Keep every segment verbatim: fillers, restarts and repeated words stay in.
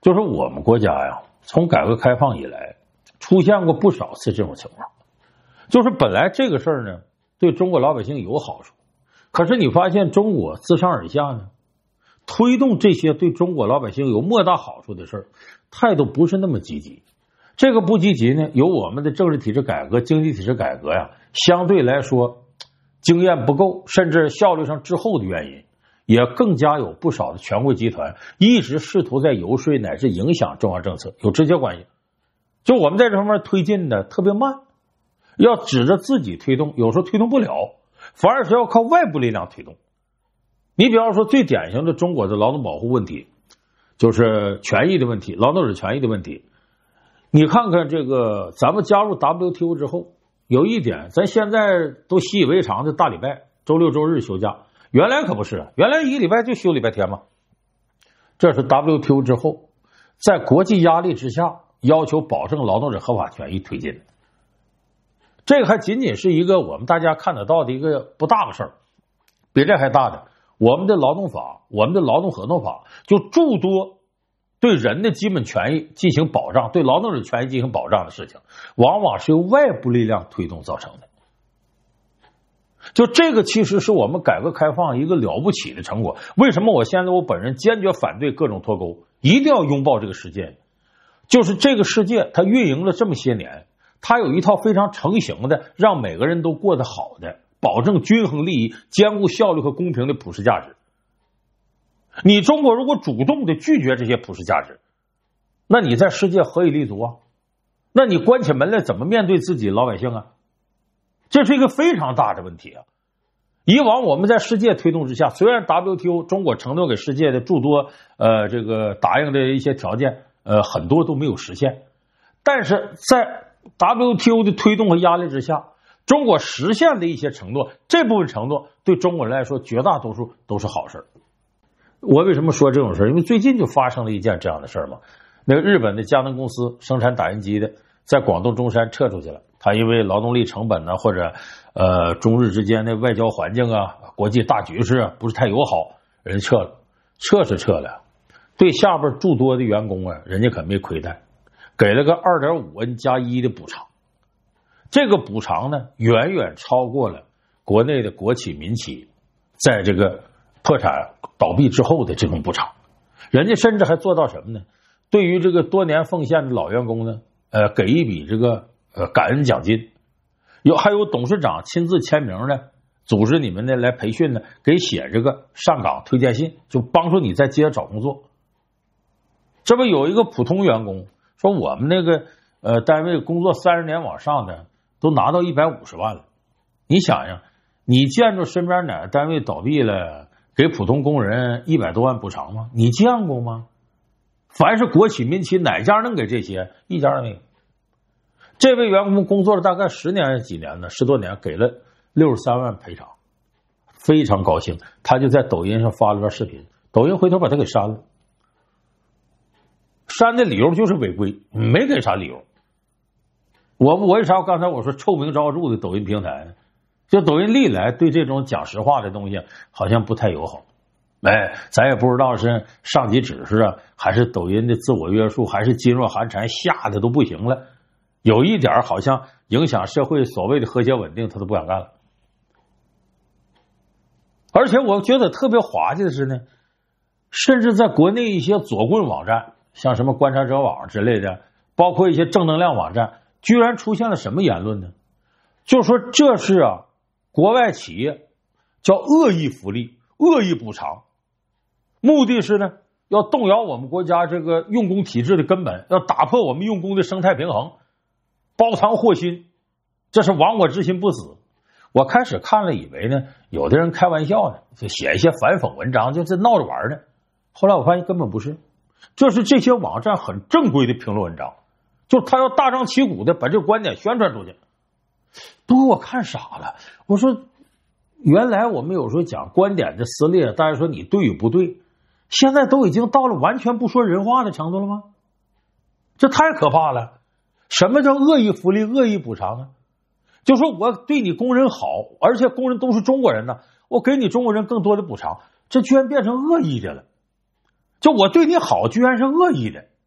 就是我们国家呀，从改革开放以来，出现过不少次这种情况。就是本来这个事儿呢，对中国老百姓有好处，可是你发现中国自上而下呢，推动这些对中国老百姓有莫大好处的事儿，态度不是那么积极。这个不积极呢，有我们的政治体制改革、经济体制改革呀，相对来说经验不够，甚至效率上滞后的原因，也更加有不少的权贵集团一直试图在游说乃至影响中央政策，有直接关系。就我们在这方面推进的特别慢，要指着自己推动，有时候推动不了，反而是要靠外部力量推动。你比方说最典型的中国的劳动保护问题，就是权益的问题，劳动者权益的问题。你看看这个咱们加入 W T O 之后，有一点咱现在都习以为常的大礼拜，周六周日休假，原来可不是，原来一个礼拜就休礼拜天嘛。这是 W T O 之后在国际压力之下要求保证劳动者合法权益推进的。这个还仅仅是一个我们大家看得到的一个不大的事儿，比这还大的，我们的劳动法，我们的劳动合同法就诸多对人的基本权益进行保障，对劳动者权益进行保障的事情，往往是由外部力量推动造成的。就这个其实是我们改革开放一个了不起的成果。为什么我现在我本人坚决反对各种脱钩，一定要拥抱这个世界？就是这个世界它运营了这么些年，它有一套非常成型的让每个人都过得好的，保证均衡利益、兼顾效率和公平的普世价值。你中国如果主动的拒绝这些普世价值，那你在世界何以立足啊？那你关起门来怎么面对自己老百姓啊？这是一个非常大的问题啊！以往我们在世界推动之下，虽然 W T O 中国承诺给世界的诸多呃这个答应的一些条件，呃很多都没有实现，但是在 W T O 的推动和压力之下，中国实现的一些承诺，这部分承诺对中国人来说绝大多数都是好事。我为什么说这种事？因为最近就发生了一件这样的事嘛。那个日本的佳能公司生产打印机的，在广东中山撤出去了。他因为劳动力成本呢，或者呃中日之间的外交环境啊、国际大局势啊不是太友好，人撤了。撤是撤了，对下边诸多的员工啊，人家可没亏待，给了个 二点五 N 加一的补偿。这个补偿呢，远远超过了国内的国企民企在这个破产倒闭之后的这种补偿。人家甚至还做到什么呢？对于这个多年奉献的老员工呢，呃，给一笔这个呃感恩奖金，有还有董事长亲自签名呢，组织你们呢来培训呢，给写这个上岗推荐信，就帮助你再接着找工作。这不有一个普通员工说，我们那个呃单位工作三十年往上的都拿到一百五十万了。你想想，你见着身边哪个单位倒闭了，给普通工人一百多万补偿吗？你见过吗？凡是国企民企哪家能给这些？一家都没有。这位员工工作了大概十年还是几年呢？十多年，给了六十三万赔偿，非常高兴。他就在抖音上发了段视频，抖音回头把他给删了，删的理由就是违规，没给啥理由。我我为啥刚才我说臭名昭著的抖音平台呢？就抖音历来对这种讲实话的东西好像不太友好。哎，咱也不知道是上级指示啊，还是抖音的自我约束，还是噤若寒蝉，吓得都不行了。有一点好像影响社会所谓的和谐稳定，他都不想干了。而且我觉得特别滑稽的是呢，甚至在国内一些左棍网站，像什么观察者网之类的，包括一些正能量网站，居然出现了什么言论呢？就说这是啊，国外企业叫恶意福利、恶意补偿，目的是呢，要动摇我们国家这个用工体制的根本，要打破我们用工的生态平衡，包藏祸心，这是亡我之心不死。我开始看了以为呢，有的人开玩笑呢，就写一些反讽文章，就是闹着玩呢。后来我发现根本不是，这是这些网站很正规的评论文章，就是他要大张旗鼓的把这个观点宣传出去。不过我看傻了，我说原来我们有时候讲观点的撕裂，大家说你对与不对，现在都已经到了完全不说人话的程度了吗？这太可怕了。什么叫恶意福利、恶意补偿啊？就说我对你工人好，而且工人都是中国人呢，我给你中国人更多的补偿，这居然变成恶意的了。就我对你好居然是恶意的，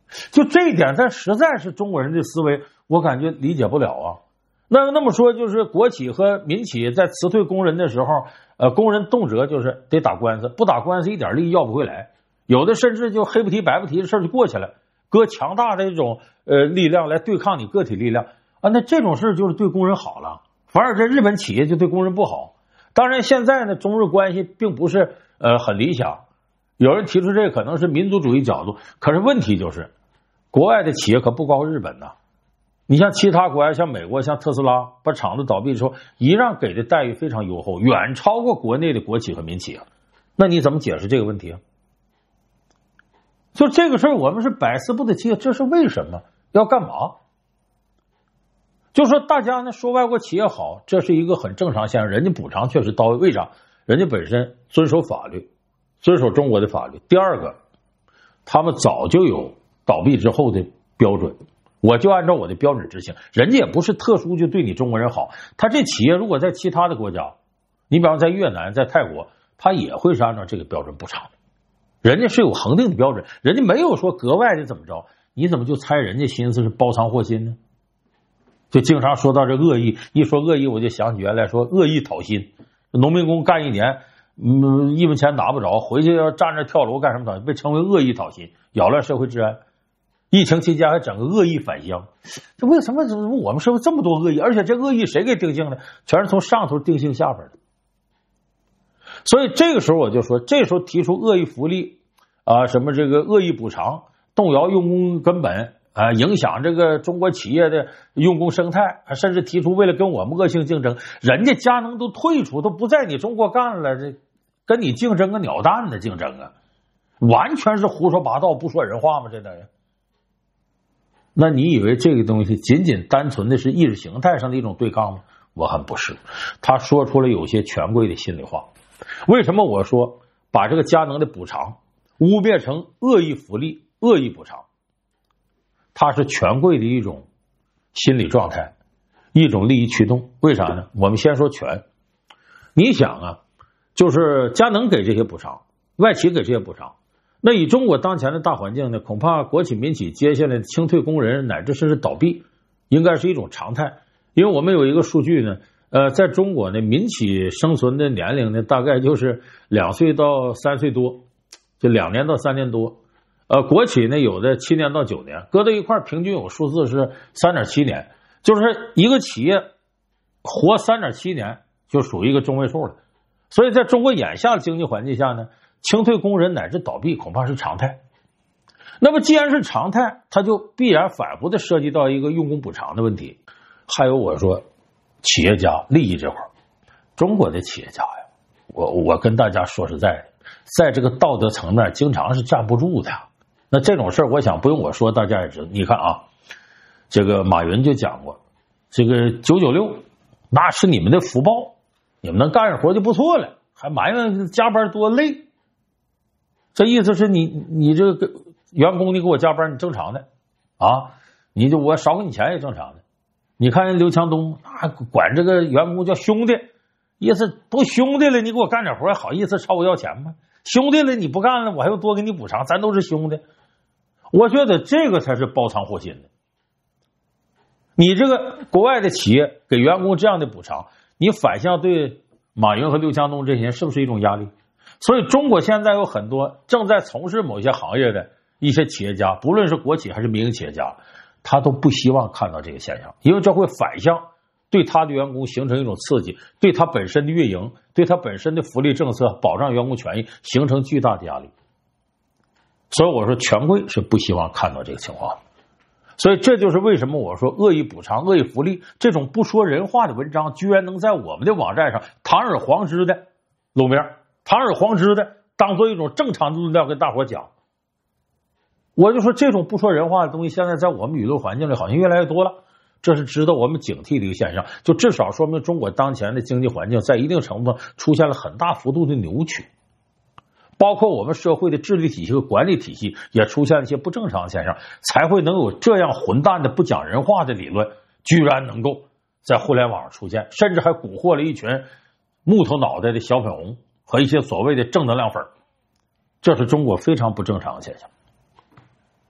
就这一点，咱实在是中国人的思维，我感觉理解不了啊。那那么说，就是国企和民企在辞退工人的时候，呃，工人动辄就是得打官司，不打官司一点利益要不回来，有的甚至就黑不提白不提的事就过去了，搁强大的这种呃力量来对抗你个体力量啊，那这种事就是对工人好了，反而这日本企业就对工人不好。当然，现在呢，中日关系并不是呃很理想，有人提出这可能是民族主义角度，可是问题就是，国外的企业可不高日本呐。你像其他国家，像美国，像特斯拉，把厂子倒闭之后，一样给的待遇非常优厚，远超过国内的国企和民企啊。那你怎么解释这个问题啊？就这个事儿，我们是百思不得其解，这是为什么？要干嘛？就说大家呢说外国企业好，这是一个很正常现象，人家补偿确实到位。为啥？人家本身遵守法律，遵守中国的法律。第二个，他们早就有倒闭之后的标准。我就按照我的标准执行，人家也不是特殊就对你中国人好，他这企业如果在其他的国家，你比方在越南、在泰国，他也会是按照这个标准补偿的，人家是有恒定的标准，人家没有说格外的怎么着，你怎么就猜人家心思是包藏祸心呢？就经常说到这恶意，一说恶意我就想起原来说恶意讨薪，农民工干一年，嗯，一分钱拿不着，回去要站着跳楼干什么讨被称为恶意讨薪，扰乱社会治安。疫情期间还整个恶意返乡，这为什么我们社会这么多恶意？而且这恶意谁给定性的？全是从上头定性下边的。所以这个时候我就说，这时候提出恶意福利啊，什么这个恶意补偿，动摇用工根本啊，影响这个中国企业的用工生态，甚至提出为了跟我们恶性竞争，人家佳能都退出，都不在你中国干了，这跟你竞争个鸟蛋的竞争啊，完全是胡说八道，不说人话吗？这等于。那你以为这个东西仅仅单纯的是意识形态上的一种对抗吗？我很不是，他说出了有些权贵的心里话。为什么我说把这个佳能的补偿污蔑成恶意福利、恶意补偿？它是权贵的一种心理状态，一种利益驱动。为啥呢？我们先说权。你想啊，就是佳能给这些补偿，外企给这些补偿。那以中国当前的大环境呢，恐怕国企民企接下来清退工人乃至甚至倒闭应该是一种常态。因为我们有一个数据呢，呃，在中国呢，民企生存的年龄呢大概就是两岁到三岁多，就两年到三年多。呃，国企呢有的七年到九年，搁到一块平均有数字是三点七年，就是一个企业活三点七年就属于一个中位数了。所以在中国眼下的经济环境下呢，清退工人乃至倒闭恐怕是常态。那么既然是常态，它就必然反复的涉及到一个用工补偿的问题。还有我说企业家利益这块，中国的企业家呀，我我跟大家说实在的，在这个道德层面经常是站不住的。那这种事我想不用我说大家也知道。你看啊，这个马云就讲过，这个九九六那是你们的福报，你们能干上活就不错了，还埋怨加班多累。这意思是你你这个员工你给我加班你正常的啊，你就我少给你钱也正常的。你看人刘强东啊，管这个员工叫兄弟，意思都兄弟了，你给我干点活还好意思朝我要钱吗？兄弟了你不干了，我还要多给你补偿，咱都是兄弟。我觉得这个才是包藏祸心的。你这个国外的企业给员工这样的补偿，你反向对马云和刘强东这些人是不是一种压力？所以中国现在有很多正在从事某些行业的一些企业家，不论是国企还是民营企业家，他都不希望看到这个现象，因为这会反向对他的员工形成一种刺激，对他本身的运营，对他本身的福利政策保障员工权益形成巨大的压力。所以我说权贵是不希望看到这个情况的。所以这就是为什么我说恶意补偿、恶意福利这种不说人话的文章居然能在我们的网站上堂而皇之的露面，堂而皇之的当做一种正常的论调跟大伙讲。我就说这种不说人话的东西现在在我们舆论环境里好像越来越多了，这是值得我们警惕的一个现象，就至少说明中国当前的经济环境在一定程度上出现了很大幅度的扭曲，包括我们社会的治理体系和管理体系也出现了一些不正常的现象，才会能有这样混蛋的不讲人话的理论居然能够在互联网上出现，甚至还蛊惑了一群木头脑袋的小粉红和一些所谓的正能量粉，这是中国非常不正常的现象。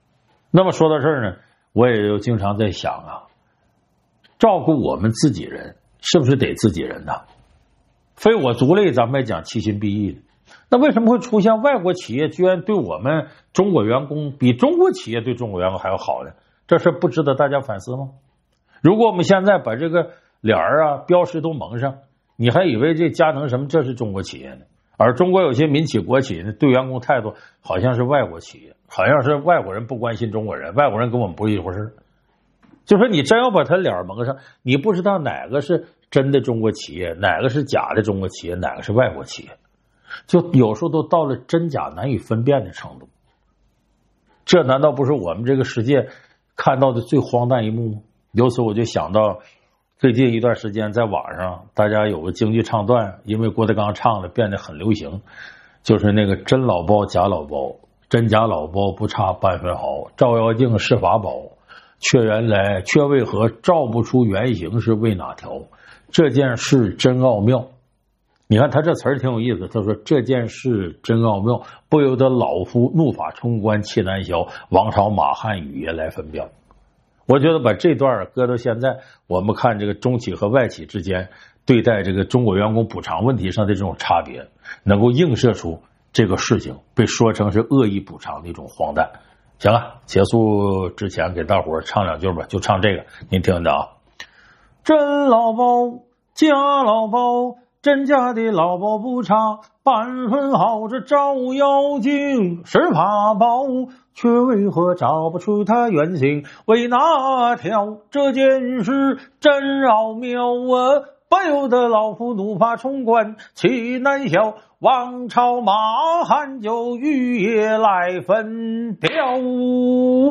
那么说到这儿呢，我也就经常在想啊，照顾我们自己人是不是得自己人呢？非我族类，咱们也讲其心必异的。那为什么会出现外国企业居然对我们中国员工比中国企业对中国员工还要好呢？这事不值得大家反思吗？如果我们现在把这个脸儿啊标识都蒙上，你还以为这佳能什么这是中国企业呢？而中国有些民企国企呢，对员工态度好像是外国企业，好像是外国人不关心中国人，外国人跟我们不是一回事。就说你真要把他脸蒙上，你不知道哪个是真的中国企业，哪个是假的中国企业，哪个是外国企业，就有时候都到了真假难以分辨的程度。这难道不是我们这个世界看到的最荒诞一幕吗？由此我就想到最近一段时间在网上大家有个京剧唱段，因为郭德纲唱的变得很流行，就是那个真老包假老包，真假老包不差半分毫，照妖镜是法宝，却原来却为何照不出原形是为哪条？这件事真奥妙。你看他这词儿挺有意思，他说这件事真奥妙，不由得老夫怒发冲冠气难消，王朝马汉语言来分表。我觉得把这段搁到现在，我们看这个中企和外企之间对待这个中国员工补偿问题上的这种差别，能够映射出这个事情被说成是恶意补偿的一种荒诞。行了，结束之前给大伙儿唱两句吧，就唱这个，您听着啊。真老包假老包，真假的老包不差半分毫，这照妖镜是法宝，却为何找不出它原形为哪条？这件事真奥妙啊，不由得老夫怒发冲冠气难消，王朝马汉就语也来分表。